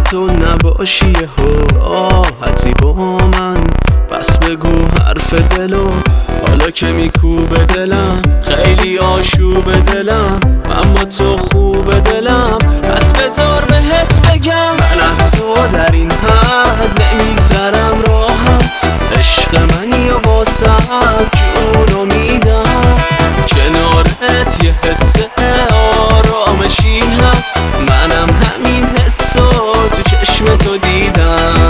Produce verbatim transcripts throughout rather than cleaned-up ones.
تو نباشی راحتی با من، پس بگو حرف دلو حالا که میکوبه دلم، خیلی آشوب دلم اما تو خوب دلم، پس بذار بهت بگم من از تو در این حد نمیگذرم راحت، عشق منی و واسم جونو میدم، کنارت یه حس آرامشی هست، منم همین حسو تو چشم تو دیدم.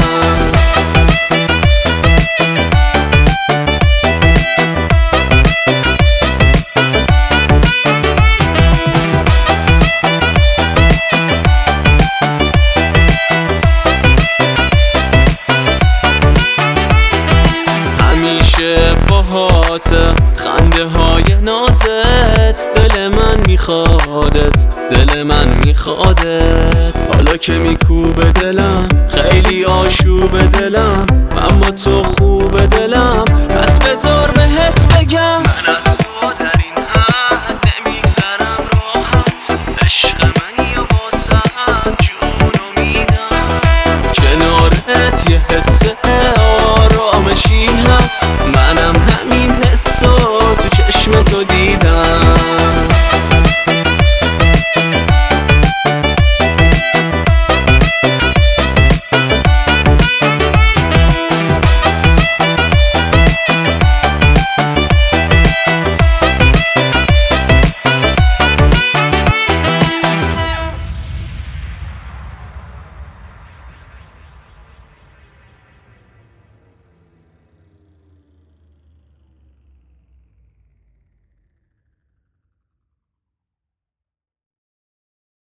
همیشه باهات خنده های نازت، دل من میخوادت دل من میخوادت، حالا که میکوبه دلم خیلی آشوب دلم اما تو خوب دلم، پس بذار بهت بگم من از تو در این حد نمیگذرم راحت، عشق منی و واسم جونو میدم، کنارت یه حس